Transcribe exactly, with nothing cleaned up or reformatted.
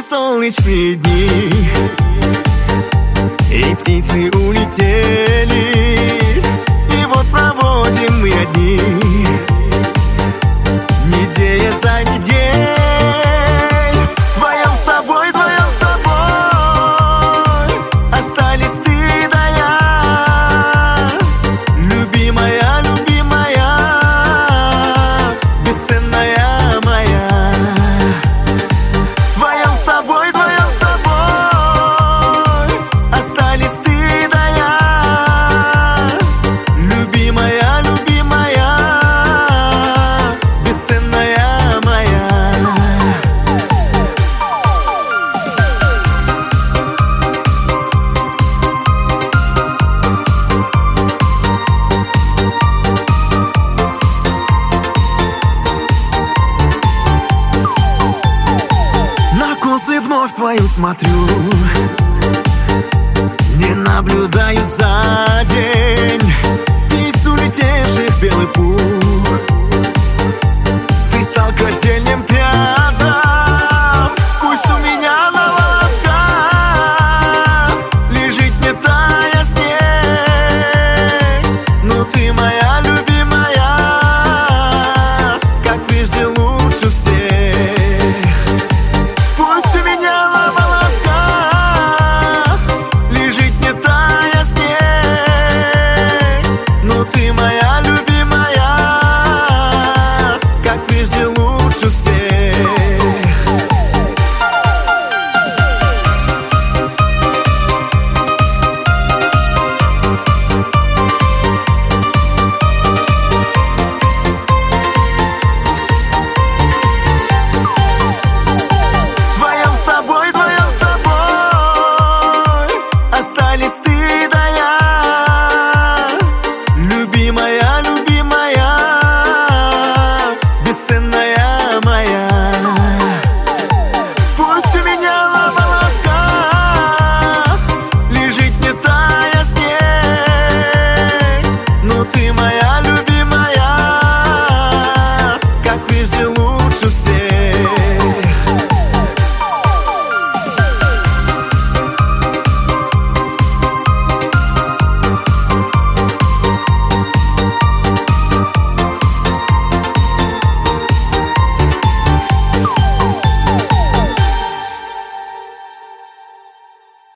солнечные дни, и птицы улетели, и вот проводим мы одни, неделя за неделей. Вдвоем с тобой, вдвоем с тобой остались ты да я, любимая, любимая, бесценная моя. Вдвоем с тобой, вдвоем с тобой остались ты да я, любимая, любимая, бесценная моя. На косы вновь твою смотрю, не наблюдаю за день птиц, улетевших в белый пух. Ты стал котельнем.